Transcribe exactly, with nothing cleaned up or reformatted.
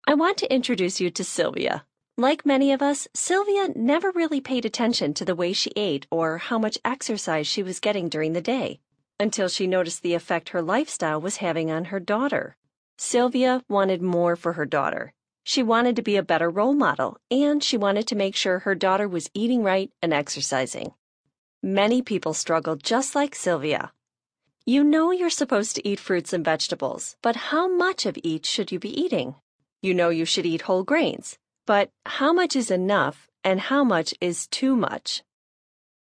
I want to introduce you to Sylvia. Like many of us, Sylvia never really paid attention to the way she ate or how much exercise she was getting during the day, until she noticed the effect her lifestyle was having on her daughter. Sylvia wanted more for her daughter. She wanted to be a better role model, and she wanted to make sure her daughter was eating right and exercising. Many people struggle just like Sylvia. You know you're supposed to eat fruits and vegetables, but how much of each should you be eating? You know you should eat whole grains, but how much is enough and how much is too much?